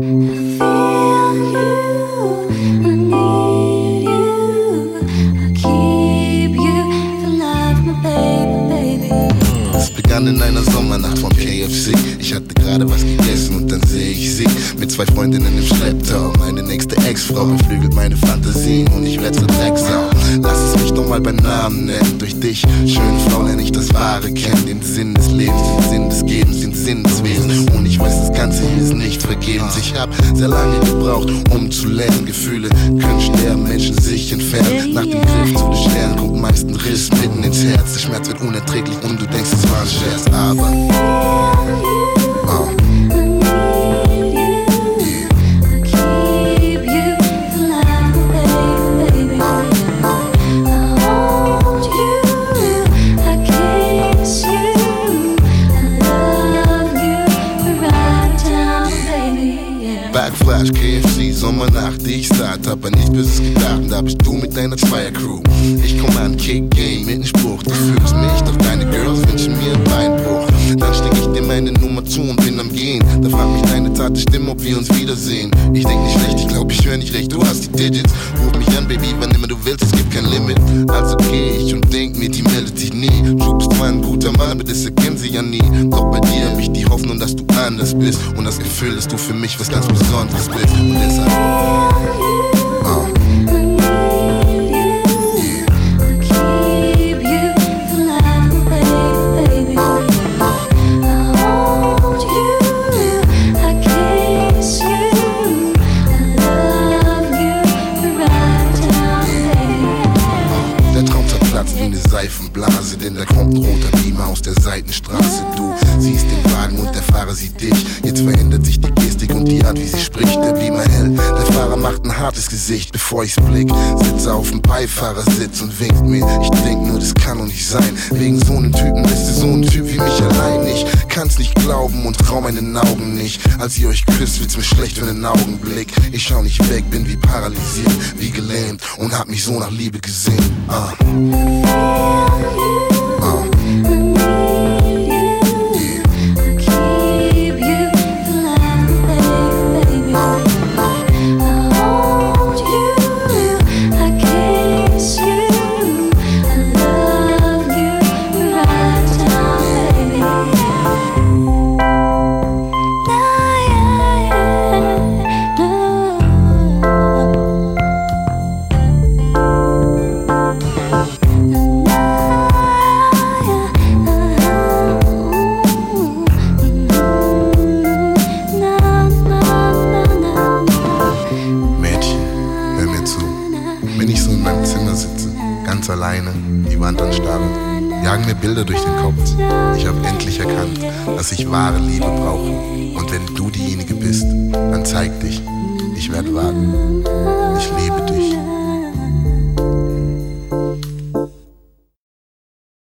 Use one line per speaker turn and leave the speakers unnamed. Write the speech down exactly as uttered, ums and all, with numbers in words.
In einer Sommernacht vom K F C. Ich hatte gerade was gegessen und dann sehe ich sie mit zwei Freundinnen im Schlepptau. Meine nächste Ex-Frau beflügelt meine Fantasien und ich werd zur Drecksau. Lass es mich doch mal beim Namen nennen. Durch dich, schöne Frau, lerne ich das Wahre kennen. Den Sinn des Lebens, den Sinn des Gebens, den Sinn des Wesens. Und ich weiß, das Ganze hier ist nicht vergebens. Ich hab sehr lange gebraucht, um zu lernen. Gefühle können sterben, Menschen sich entfernen. Nach dem Griff zu den Sternen kommt meist ein Riss mitten ins Herz. Der Schmerz wird unerträglich und du denkst, es war ein Scherz. Aber oh. Backflash, K F C, Sommernacht, ich start, hab an nichts Böses gedacht. Da bist du mit deiner Zweier-Crew. Ich komm an, Kick-Game mit nem Spruch. Du fühlst mich, doch deine Girls wünschen mir einen Beinbruch. Dann steck ich dir meine Nummer zu und bin am Gehen. Da fragt mich deine zarte Stimme, ob wir uns wiedersehen. Ich denk nicht schlecht, ich glaub, ich hör nicht recht. Du hast die Digits, ruf mich an, Baby, wann immer du willst, es gibt kein Limit. Also geh ich und denk mir, die meldet sich nie. Du bist zwar ein guter Mann, aber das erkennen sie ja nie. Doch bei dir hab ich die Hoffnung, dass du anders bist. Und das Gefühl, dass du für mich was ganz Besonderes bist. Und deshalb oh. Seifenblase, denn da kommt ein roter Beamer aus der Seitenstraße. Du siehst den Wagen und der Fahrer sieht dich. Jetzt verändert sich die Gestik und die Art, wie sie spricht. Der Beamer hell, der Fahrer macht ein hartes Gesicht. Bevor ich's blick, sitze auf dem Beifahrersitz und winkt mir. Ich denk nur, das kann doch nicht sein. Wegen so einem Typen bist du so ein Typ wie mich allein. Ich kann's nicht glauben und trau meinen Augen nicht. Als ihr euch küsst, wird's mir schlecht für einen Augenblick. Ich schau nicht weg, bin wie paralysiert, wie gelähmt und hab mich so nach Liebe gesehnt. Ah. Oh. Alleine, die Wand anstarren, jagen mir Bilder durch den Kopf. Ich hab endlich erkannt, dass ich wahre Liebe brauche. Und wenn du diejenige bist, dann zeig dich. Ich werde warten. Ich liebe dich.